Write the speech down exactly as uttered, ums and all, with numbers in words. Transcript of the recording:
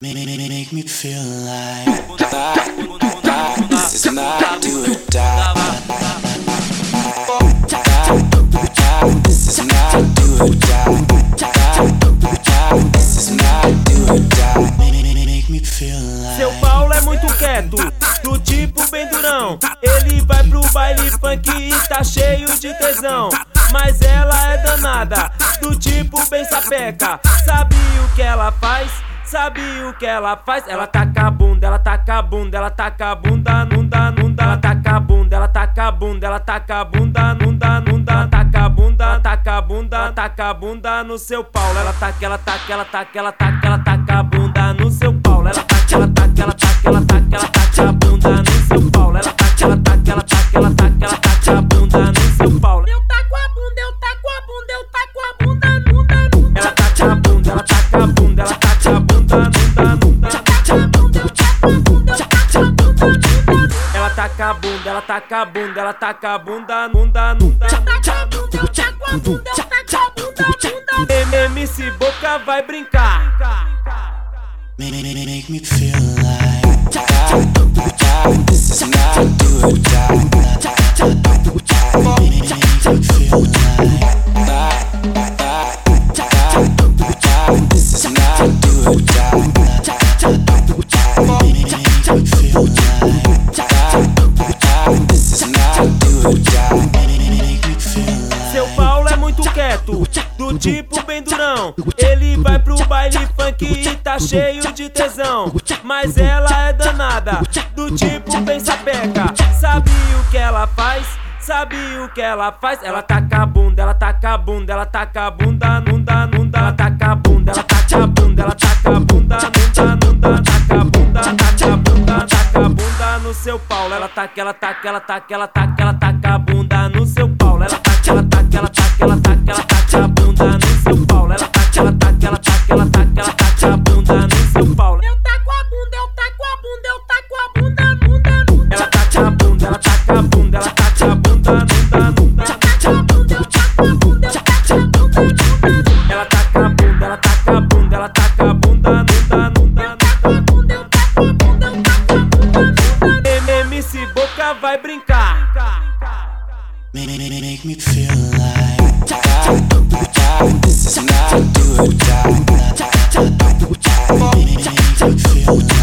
Make me feel like this is my do or die. This is my do or die. This is my do or die. Make me feel like. Seu Paulo é muito quieto, do tipo bem durão. Ele vai pro baile funk e tá cheio de tesão. Mas ela é danada, do tipo bem sapeca. Sabe o que ela faz? Sabe o que ela faz? Ela taca a bunda, ela taca a bunda, ela taca a bunda, nunda, nunda. Ela taca a bunda, ela taca a bunda, ela taca a bunda, nunda, nunda. Taca a bunda, taca a bunda, taca a bunda no seu Paulo. Ela taca, ela taca, ela taca, ela taca, ela taca a bunda no seu Paulo. Ela taca, ela taca, ela taca, ela taca, ela taca a bunda no seu Paulo. Ela taca, ela taca, ela taca, ela taca, ela taca a bunda no seu Paulo. Eu taco a bunda, eu taco a bunda, eu taco a bunda, nunda, nunda. Ela taca a bunda, ela taca a bunda, ela taca a bunda. Ela taca a bunda, ela taca a bunda, ela taca a bunda, nunda, nunda. M C Boca vai brincar. Make me feel like this is my do or die. Make me feel like this is my do or die. Make me feel like this is my do or die. Make me feel like. Seu Paulo é muito quieto, do tipo bem durão. Ele vai pro baile funk e tá cheio de tesão. Mas ela é danada, do tipo bem sapeca. Sabe o que ela faz? Sabe o que ela faz? Ela taca a bunda, ela taca a bunda, ela taca a bunda, nunda, nunda. Ela taca a bunda, ela taca a bunda, ela taca a bunda, nunda, nunda. Taca a bunda, taca a bunda, taca a bunda no seu Paulo. Ela taca, ela taca, ela taca, ela taca, ela taca a bunda no seu Paulo. Ela taca, ela taca, ela taca, ela taca, ela taca a bunda no seu Paulo. Ela taca, ela taca, ela taca, ela taca, ela taca a bunda no seu Paulo. Eu taco a bunda, eu taco a bunda, eu taco a bunda, nunda, nunda. Ela taca a bunda, ela taca a bunda, ela taca a bunda, nunda, nunda. Eu taco a bunda, eu taco a bunda, eu taco a bunda, nunda. Ela taca a bunda, ela taca a bunda, ela taca a bunda, nunda, nunda. Eu taco a bunda, eu taco a bunda, eu taco a bunda, nunda. M C Boca vai brincar. Make me feel like this is my do or die. Make me feel like.